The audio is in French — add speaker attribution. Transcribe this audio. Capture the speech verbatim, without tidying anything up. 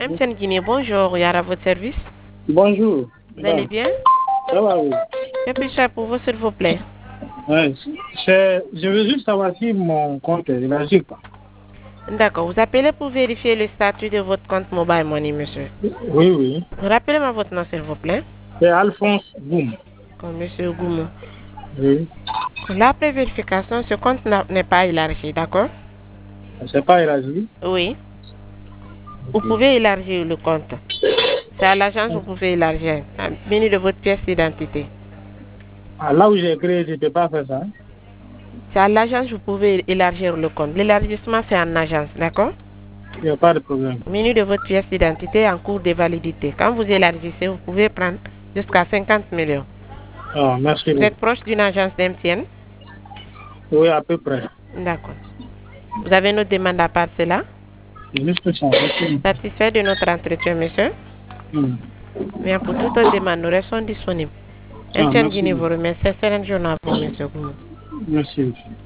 Speaker 1: M T N Guinée, bonjour, Yara, à votre service.
Speaker 2: Bonjour.
Speaker 1: Vous allez bien?
Speaker 2: Ça va, oui.
Speaker 1: Que puis-je faire pour vous, s'il vous plaît?
Speaker 2: Ouais, c'est- je veux juste savoir si mon compte est élargi ou pas.
Speaker 1: D'accord, vous appelez pour vérifier le statut de votre compte Mobile Money, monsieur.
Speaker 2: Oui, oui.
Speaker 1: Rappelez-moi votre nom, s'il vous plaît.
Speaker 2: C'est Alphonse Boum.
Speaker 1: Comme monsieur Goumou.
Speaker 2: Oui.
Speaker 1: Après vérification, ce compte n'a- n'est pas élargi, d'accord?
Speaker 2: C'est pas élargi.
Speaker 1: Oui. Vous pouvez élargir le compte. C'est à l'agence que vous pouvez élargir. Menu de votre pièce d'identité.
Speaker 2: Ah, là où j'ai créé, je ne peux pas faire ça.
Speaker 1: C'est à l'agence que vous pouvez élargir le compte. L'élargissement, c'est en agence, d'accord?
Speaker 2: Il n'y a pas de problème.
Speaker 1: Menu de votre pièce d'identité en cours de validité. Quand vous élargissez, vous pouvez prendre jusqu'à cinquante millions.
Speaker 2: Ah, merci
Speaker 1: Vous
Speaker 2: beaucoup.
Speaker 1: êtes proche d'une agence d'M T N?
Speaker 2: Oui, à peu près.
Speaker 1: D'accord. Vous avez une autre demande à part cela?
Speaker 2: Juste ça. Merci.
Speaker 1: Satisfait de notre entretien, monsieur?
Speaker 2: Hmm.
Speaker 1: Bien, pour toute autre demande, nous restons disponibles.
Speaker 2: Ah,
Speaker 1: M T N
Speaker 2: merci
Speaker 1: Guinée vous
Speaker 2: beaucoup.
Speaker 1: remercie. Excellente journée à vous, monsieur Goumou.
Speaker 2: Merci.